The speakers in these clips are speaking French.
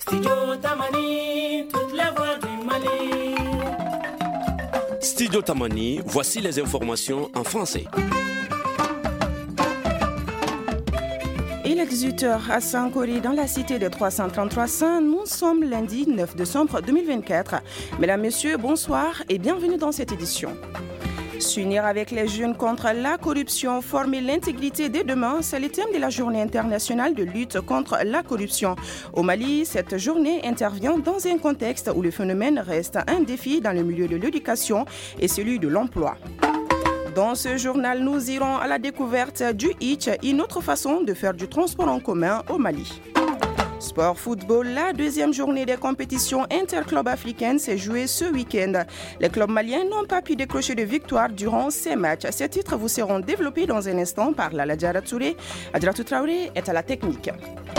Studio Tamani, toute la voix du Mali. Studio Tamani, voici les informations en français. Il est 18h à Sankori, dans la cité de 333 Saint. Nous sommes lundi 9 décembre 2024. Mesdames, Messieurs, bonsoir et bienvenue dans cette édition. S'unir avec les jeunes contre la corruption, former l'intégrité dès demain, c'est le thème de la journée internationale de lutte contre la corruption. Au Mali, cette journée intervient dans un contexte où le phénomène reste un défi dans le milieu de l'éducation et celui de l'emploi. Dans ce journal, nous irons à la découverte du Hitch, une autre façon de faire du transport en commun au Mali. Sport football, la deuxième journée des compétitions interclubs africaines s'est jouée ce week-end. Les clubs maliens n'ont pas pu décrocher de victoire durant ces matchs. Ces titres vous seront développés dans un instant par Lala Diarra Touré. Adratou Traoré est à la technique.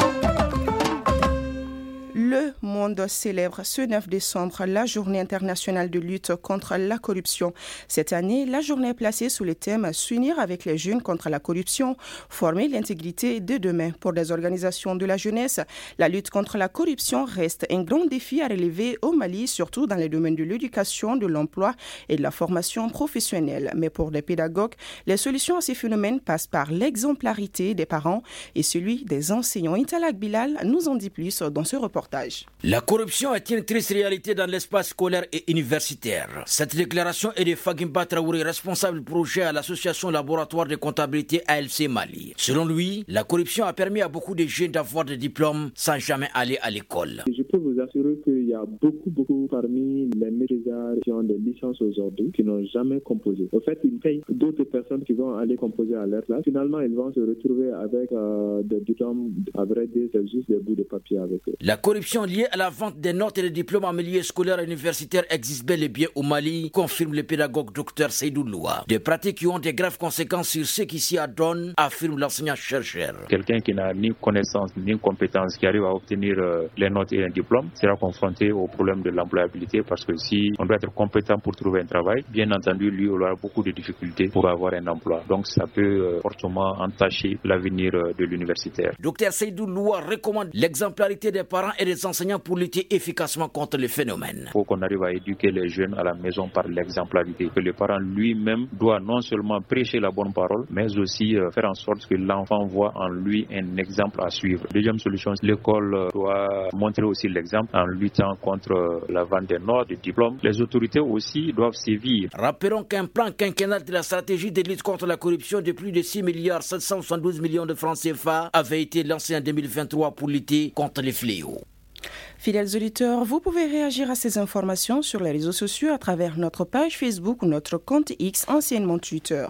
Le monde célèbre ce 9 décembre la journée internationale de lutte contre la corruption. Cette année, la journée est placée sous le thème « S'unir avec les jeunes contre la corruption, former l'intégrité de demain ». Pour des organisations de la jeunesse, la lutte contre la corruption reste un grand défi à relever au Mali, surtout dans les domaines de l'éducation, de l'emploi et de la formation professionnelle. Mais pour les pédagogues, les solutions à ces phénomènes passent par l'exemplarité des parents et celui des enseignants. Intalak Bilal nous en dit plus dans ce reportage. La corruption est une triste réalité dans l'espace scolaire et universitaire. Cette déclaration est de Fagimba Traoré, responsable projet à l'association laboratoire de comptabilité ALC Mali. Selon lui, la corruption a permis à beaucoup de jeunes d'avoir des diplômes sans jamais aller à l'école. Je peux vous assurer qu'il y a beaucoup parmi les maîtrisards qui ont des licences aujourd'hui qui n'ont jamais composé. Au fait, ils payent d'autres personnes qui vont aller composer à leur place. Finalement, ils vont se retrouver avec des diplômes, à vrai dire, c'est juste des bouts de papier avec eux. La corruption liée à la vente des notes et des diplômes en milieu scolaire et universitaire existe bel et bien au Mali, confirme le pédagogue Dr Seydou Loua. Des pratiques qui ont des graves conséquences sur ceux qui s'y adonnent, affirme l'enseignant-chercheur. Quelqu'un qui n'a ni connaissance ni compétence, qui arrive à obtenir les notes et un diplôme, sera confronté au problème de l'employabilité parce que si on doit être compétent pour trouver un travail, bien entendu, lui, il aura beaucoup de difficultés pour avoir un emploi. Donc ça peut fortement entacher l'avenir de l'universitaire. Dr Seydou Loua recommande l'exemplarité des parents et des enseignants pour lutter efficacement contre le phénomène. Il faut qu'on arrive à éduquer les jeunes à la maison par l'exemplarité. Que le parent lui-même doit non seulement prêcher la bonne parole, mais aussi faire en sorte que l'enfant voit en lui un exemple à suivre. Deuxième solution, l'école doit montrer aussi l'exemple en luttant contre la vente des notes, des diplômes. Les autorités aussi doivent sévir. Rappelons qu'un plan quinquennal de la stratégie de lutte contre la corruption de plus de 6 milliards 772 millions de francs CFA avait été lancé en 2023 pour lutter contre les fléaux. Fidèles auditeurs, vous pouvez réagir à ces informations sur les réseaux sociaux à travers notre page Facebook ou notre compte X, anciennement Twitter.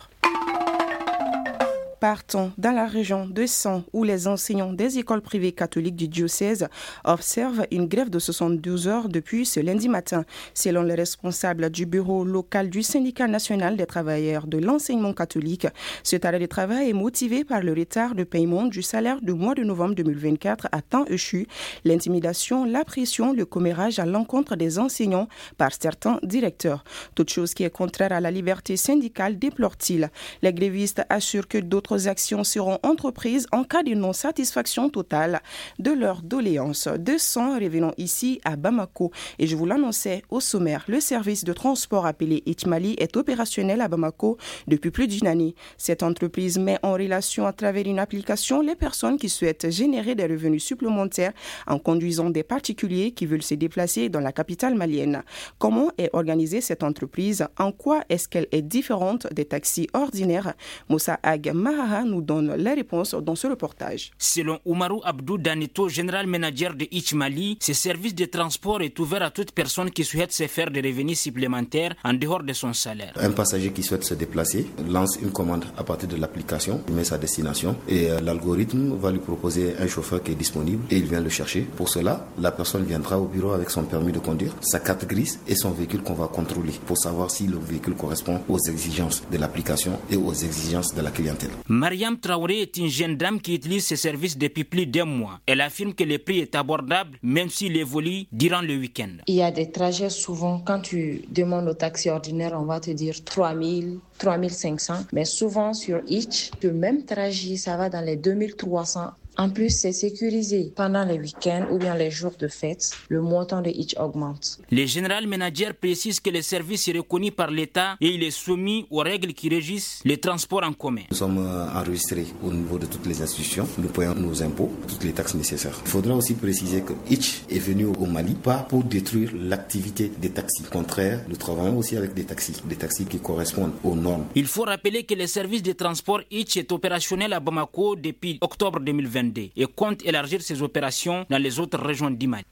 Partons dans la région de San, où les enseignants des écoles privées catholiques du diocèse observent une grève de 72 heures depuis ce lundi matin. Selon les responsables du bureau local du syndicat national des travailleurs de l'enseignement catholique, cet arrêt de travail est motivé par le retard de paiement du salaire du mois de novembre 2024 à temps échu, l'intimidation, la pression, le commérage à l'encontre des enseignants par certains directeurs. Toute chose qui est contraire à la liberté syndicale, déplore-t-il. Les grévistes assurent que d'autres actions seront entreprises en cas de non-satisfaction totale de leurs doléances. 200, revenons ici à Bamako. Et je vous l'annonçais au sommaire, le service de transport appelé Hitch Mali est opérationnel à Bamako depuis plus d'une année. Cette entreprise met en relation à travers une application les personnes qui souhaitent générer des revenus supplémentaires en conduisant des particuliers qui veulent se déplacer dans la capitale malienne. Comment est organisée cette entreprise? En quoi est-ce qu'elle est différente des taxis ordinaires? Moussa Ag Mahaha nous donne les réponses dans ce reportage. Selon Oumarou Abdou Danito, général manager de Hitch Mali, ce service de transport est ouvert à toute personne qui souhaite se faire des revenus supplémentaires en dehors de son salaire. Un passager qui souhaite se déplacer lance une commande à partir de l'application, il met sa destination et l'algorithme va lui proposer un chauffeur qui est disponible et il vient le chercher. Pour cela, la personne viendra au bureau avec son permis de conduire, sa carte grise et son véhicule qu'on va contrôler pour savoir si le véhicule correspond aux exigences de l'application et aux exigences de la clientèle. Mariam Traoré est une jeune dame qui utilise ce service depuis plus d'1 mois. Elle affirme que le prix est abordable, même s'il évolue durant le week-end. Il y a des trajets souvent, quand tu demandes au taxi ordinaire, on va te dire 3000, 3500. Mais souvent sur Hitch, le même trajet, ça va dans les 2300. En plus, c'est sécurisé. Pendant les week-ends ou bien les jours de fête, le montant de Hitch augmente. Le général manager précise que le service est reconnu par l'État et il est soumis aux règles qui régissent le transport en commun. Nous sommes enregistrés au niveau de toutes les institutions. Nous payons nos impôts, toutes les taxes nécessaires. Il faudra aussi préciser que Hitch est venu au Mali pas pour détruire l'activité des taxis. Au contraire, nous travaillons aussi avec des taxis qui correspondent aux normes. Il faut rappeler que le service de transport Hitch est opérationnel à Bamako depuis octobre 2022 et compte élargir ses opérations dans les autres régions du Mali.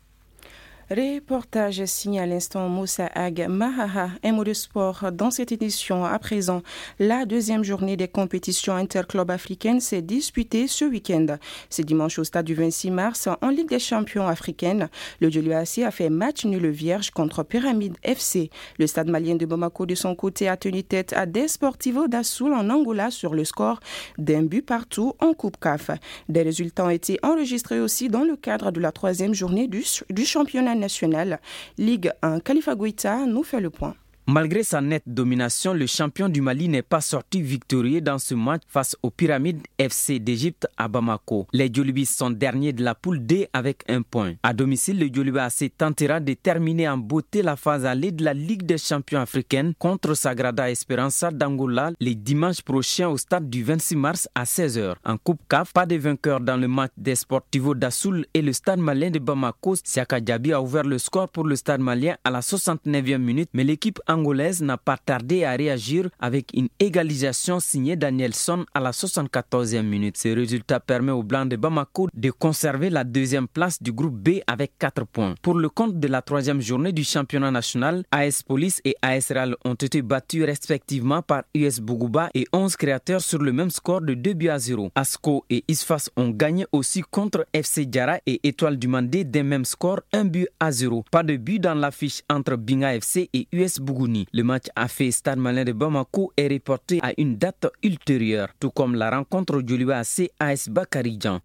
Reportage signé à l'instant Moussa Ag Mahaha, un mot de sport dans cette édition. À présent, la deuxième journée des compétitions interclubs africaines s'est disputée ce week-end. C'est dimanche au stade du 26 mars en Ligue des champions africaine. Le Diolou AC a fait match nul vierge contre Pyramide FC. Le stade malien de Bamako de son côté a tenu tête à Desportivo da Sul en Angola sur le score d'un but partout en Coupe CAF. Des résultats ont été enregistrés aussi dans le cadre de la troisième journée du championnat nationale. Ligue 1, Khalifa Goïta nous fait le point. Malgré sa nette domination, le champion du Mali n'est pas sorti victorieux dans ce match face aux Pyramides FC d'Égypte à Bamako. Les Diolubis sont derniers de la poule D avec 1 point. À domicile, le Diolubis AC tentera de terminer en beauté la phase allée de la Ligue des champions africaine contre Sagrada Esperança d'Angola les dimanches prochains au stade du 26 mars à 16h. En Coupe CAF, pas de vainqueur dans le match des Sportivo da Sul et le stade malien de Bamako. Siaka Diaby a ouvert le score pour le stade malien à la 69e minute, mais l'équipe angolaise n'a pas tardé à réagir avec une égalisation signée Danielson à la 74e minute. Ce résultat permet aux Blancs de Bamako de conserver la deuxième place du groupe B avec 4 points. Pour le compte de la troisième journée du championnat national, AS Police et AS Real ont été battus respectivement par US Bougouba et 11 créateurs sur le même score de 2-0. Asco et Isfas ont gagné aussi contre FC Diarra et Étoile du Mandé des mêmes scores 1-0. Pas de but dans l'affiche entre Binga FC et US Bougouba. Le match à fait Stade Malien de Bamako est reporté à une date ultérieure, tout comme la rencontre du Diolou AC AS Bakaridjan.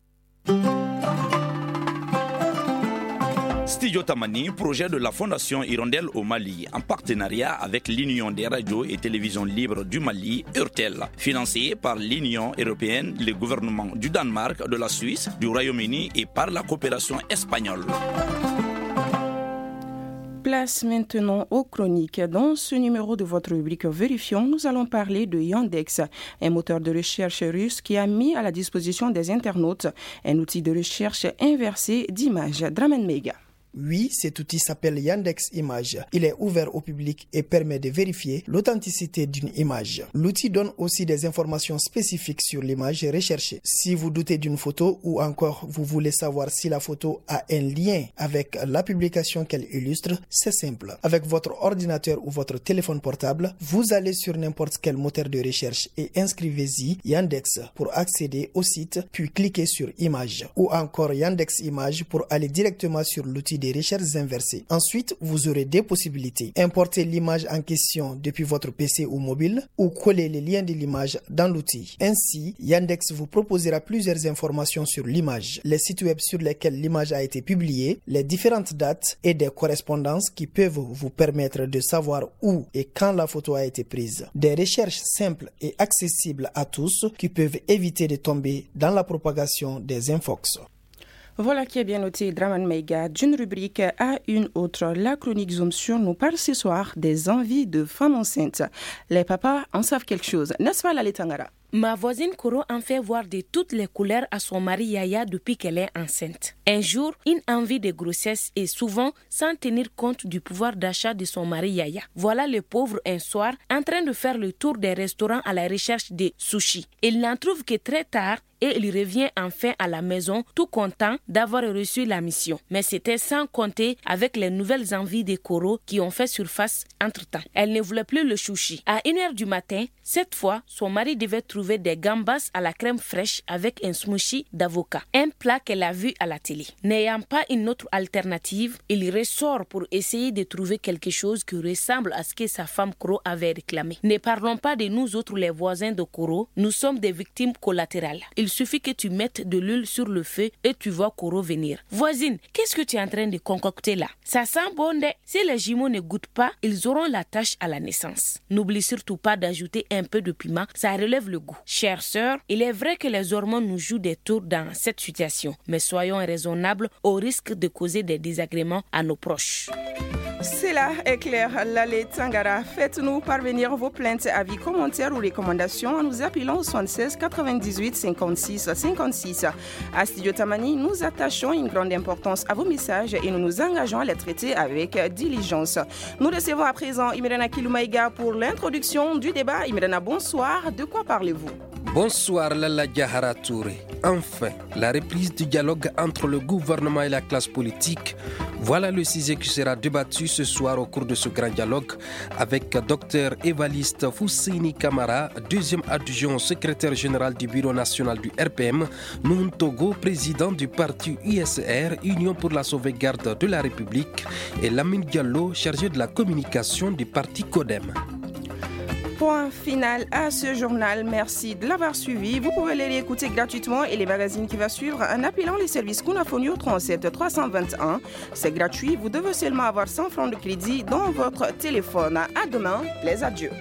Studio Tamani, projet de la Fondation Hirondelle au Mali, en partenariat avec l'Union des radios et télévisions libres du Mali, URTEL, financé par l'Union européenne, le gouvernement du Danemark, de la Suisse, du Royaume-Uni et par la coopération espagnole. Place maintenant aux chroniques. Dans ce numéro de votre rubrique Vérifions, nous allons parler de Yandex, un moteur de recherche russe qui a mis à la disposition des internautes un outil de recherche inversé d'images. Draman Mega. Oui, cet outil s'appelle Yandex Image. Il est ouvert au public et permet de vérifier l'authenticité d'une image. L'outil donne aussi des informations spécifiques sur l'image recherchée. Si vous doutez d'une photo ou encore vous voulez savoir si la photo a un lien avec la publication qu'elle illustre, c'est simple. Avec votre ordinateur ou votre téléphone portable, vous allez sur n'importe quel moteur de recherche et inscrivez-y Yandex pour accéder au site, puis cliquez sur Image ou encore Yandex Image pour aller directement sur l'outil des recherches inversées. Ensuite, vous aurez des possibilités. Importer l'image en question depuis votre PC ou mobile ou coller les liens de l'image dans l'outil. Ainsi, Yandex vous proposera plusieurs informations sur l'image, les sites web sur lesquels l'image a été publiée, les différentes dates et des correspondances qui peuvent vous permettre de savoir où et quand la photo a été prise. Des recherches simples et accessibles à tous qui peuvent éviter de tomber dans la propagation des infox. Voilà qui est bien noté, Draman Meiga. D'une rubrique à une autre, la chronique Zoom sur nous parle ce soir des envies de femmes enceintes. Les papas en savent quelque chose, n'est-ce pas, Lali Tangara? Ma voisine Koro en fait voir de toutes les couleurs à son mari Yaya depuis qu'elle est enceinte. Un jour, une envie de grossesse et souvent sans tenir compte du pouvoir d'achat de son mari Yaya. Voilà le pauvre un soir en train de faire le tour des restaurants à la recherche de sushis. Il n'en trouve que très tard et il revient enfin à la maison tout content d'avoir reçu la mission. Mais c'était sans compter avec les nouvelles envies de Koro qui ont fait surface entre-temps. Elle ne voulait plus le sushi. À 1h du matin, cette fois, son mari devait trouver des gambas à la crème fraîche avec un smoothie d'avocat. Un plat qu'elle a vu à la télé. N'ayant pas une autre alternative, il ressort pour essayer de trouver quelque chose qui ressemble à ce que sa femme Koro avait réclamé. Ne parlons pas de nous autres les voisins de Koro, nous sommes des victimes collatérales. Il suffit que tu mettes de l'huile sur le feu et tu vois Koro venir. Voisine, qu'est-ce que tu es en train de concocter là? Ça sent bon. Si les jumeaux ne goûtent pas, ils auront la tâche à la naissance. N'oublie surtout pas d'ajouter un peu de piment, ça relève le goût. Chère sœur, il est vrai que les hormones nous jouent des tours dans cette situation, mais soyons raisonnables au risque de causer des désagréments à nos proches. Cela est clair. Lale Tangara, faites-nous parvenir vos plaintes, avis, commentaires ou recommandations en nous appelant au 76 98 56 56. À Studio Tamani, nous attachons une grande importance à vos messages et nous nous engageons à les traiter avec diligence. Nous recevons à présent Imrana Kiloumaïga pour l'introduction du débat. Imrana, bonsoir. De quoi parlez-vous? Bonsoir Lala Diahara Touré. Enfin, la reprise du dialogue entre le gouvernement et la classe politique. Voilà le sujet qui sera débattu ce soir au cours de ce grand dialogue avec Dr Evariste Fousseini Kamara, deuxième adjoint au secrétaire général du Bureau national du RPM, Nuhun Togo, président du parti USR, Union pour la sauvegarde de la République, et Lamine Diallo, chargé de la communication du parti CODEM. Point final à ce journal. Merci de l'avoir suivi. Vous pouvez les réécouter gratuitement et les magazines qui vont suivre en appelant les services Kunafonio 37 321. C'est gratuit. Vous devez seulement avoir 100 francs de crédit dans votre téléphone. À demain. Les adieux.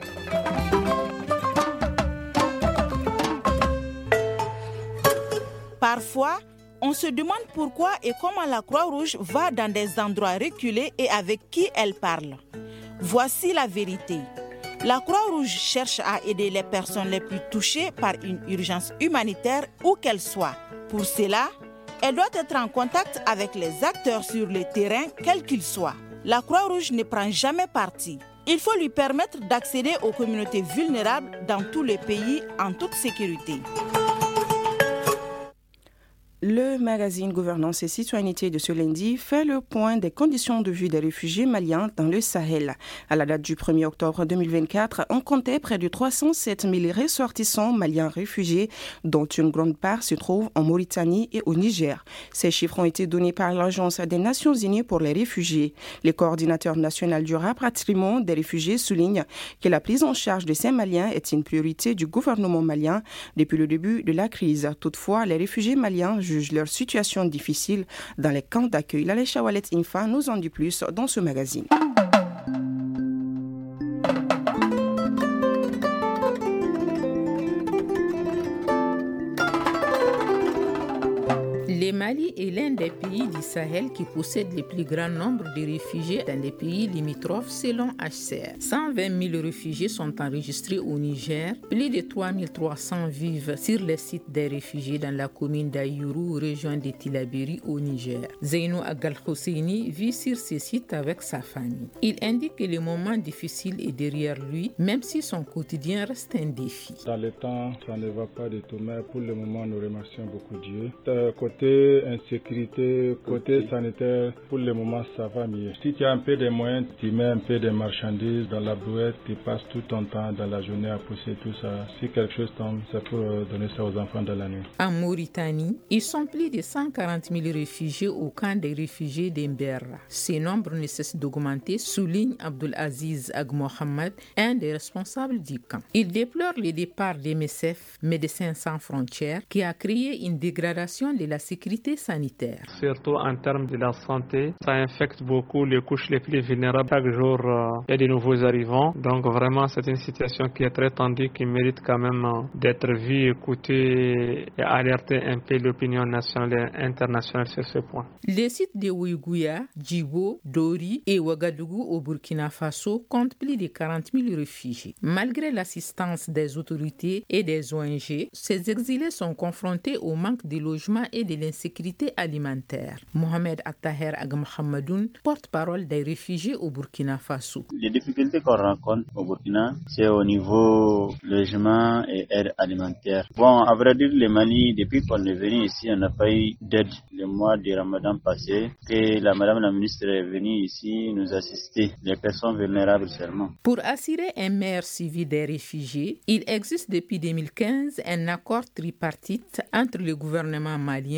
Parfois, on se demande pourquoi et comment la Croix-Rouge va dans des endroits reculés et avec qui elle parle. Voici la vérité. La Croix-Rouge cherche à aider les personnes les plus touchées par une urgence humanitaire où qu'elle soit. Pour cela, elle doit être en contact avec les acteurs sur le terrain, quels qu'ils soient. La Croix-Rouge ne prend jamais parti. Il faut lui permettre d'accéder aux communautés vulnérables dans tous les pays en toute sécurité. Le magazine Gouvernance et Citoyenneté de ce lundi fait le point des conditions de vie des réfugiés maliens dans le Sahel. À la date du 1er octobre 2024, on comptait près de 307 000 ressortissants maliens réfugiés, dont une grande part se trouve en Mauritanie et au Niger. Ces chiffres ont été donnés par l'Agence des Nations Unies pour les réfugiés. Le coordinateur national du rapatriement des réfugiés souligne que la prise en charge de ces Maliens est une priorité du gouvernement malien depuis le début de la crise. Toutefois, les réfugiés maliens jugent leur situation difficile dans les camps d'accueil. La Chawalet Infa nous en dit plus dans ce magazine. Le Mali est l'un des pays du Sahel qui possède le plus grand nombre de réfugiés dans les pays limitrophes selon HCR. 120 000 réfugiés sont enregistrés au Niger. Plus de 3 300 vivent sur les sites des réfugiés dans la commune d'Ayourou, région de Tilaberi au Niger. Zeynou Agal Hosseini vit sur ces sites avec sa famille. Il indique que le moment difficile est derrière lui, même si son quotidien reste un défi. Dans le temps, ça ne va pas du tout, mais pour le moment, nous remercions beaucoup Dieu. Côté insécurité, côté sanitaire, pour le moment ça va mieux. Si tu as un peu de moyens, tu mets un peu de marchandises dans la brouette, tu passes tout ton temps dans la journée à pousser tout ça. Si quelque chose tombe, ça peut donner ça aux enfants dans la nuit. En Mauritanie, ils sont plus de 140 000 réfugiés au camp des réfugiés d'Emberra. Ce nombre ne cesse d'augmenter, souligne Abdul Aziz Ag Mohamed, un des responsables du camp. Il déplore le départ des MSF, Médecins sans frontières, qui a créé une dégradation de la sécurité sanitaire. Surtout en termes de la santé, ça infecte beaucoup les couches les plus vulnérables. Chaque jour, il y a de nouveaux arrivants. Donc vraiment, c'est une situation qui est très tendue, qui mérite quand même d'être vue, écoutée et alerter un peu l'opinion nationale et internationale sur ce point. Les sites de Ouigouya, Djibo, Dori et Ouagadougou au Burkina Faso comptent plus de 40 000 réfugiés. Malgré l'assistance des autorités et des ONG, ces exilés sont confrontés au manque de logement et de l'insécurité alimentaire. Mohamed Attaher Ag Mohamedoun, porte-parole des réfugiés au Burkina Faso. Les difficultés qu'on rencontre au Burkina, c'est au niveau logement et aide alimentaire. Bon, à vrai dire, le Mali, depuis qu'on est venu ici, on n'a pas eu d'aide. Le mois de Ramadan passé, que madame la ministre est venue ici nous assister, les personnes vulnérables seulement. Pour assurer un meilleur suivi des réfugiés, il existe depuis 2015 un accord tripartite entre le gouvernement malien,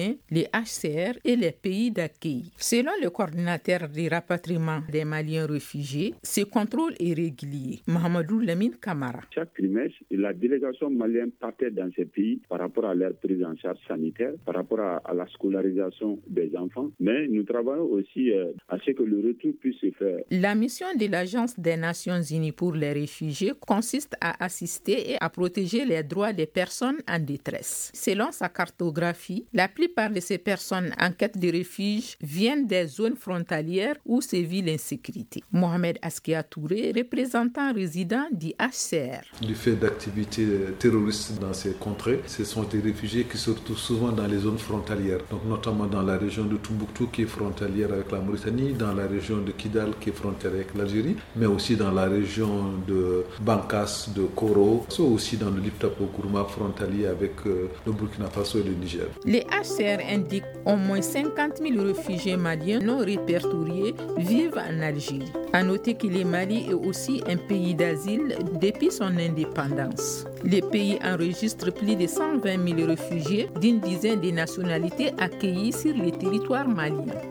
maliens, les HCR et les pays d'accueil. Selon le coordinateur du rapatriement des Maliens réfugiés, ce contrôle est régulier. Mohamedou Lamine Kamara. Chaque trimestre, la délégation malienne partait dans ces pays par rapport à leur prise en charge sanitaire, par rapport à la scolarisation des enfants. Mais nous travaillons aussi à ce que le retour puisse se faire. La mission de l'Agence des Nations Unies pour les réfugiés consiste à assister et à protéger les droits des personnes en détresse. Selon sa cartographie, la plupart de ces personnes en quête de refuge viennent des zones frontalières où sévit l'insécurité. Mohamed Askia Touré, représentant résident du HCR. Du fait d'activités terroristes dans ces contrées, ce sont des réfugiés qui se retrouvent souvent dans les zones frontalières, donc notamment dans la région de Tombouctou qui est frontalière avec la Mauritanie, dans la région de Kidal qui est frontalière avec l'Algérie, mais aussi dans la région de Bankas, de Koro, aussi dans le Liptako Gourma frontalier avec le Burkina Faso et le Niger. Les HCR indiquent au moins 50 000 réfugiés maliens non répertoriés vivent en Algérie. À noter que le Mali est aussi un pays d'asile depuis son indépendance. Le pays enregistre plus de 120 000 réfugiés d'une dizaine de nationalités accueillis sur le territoire malien.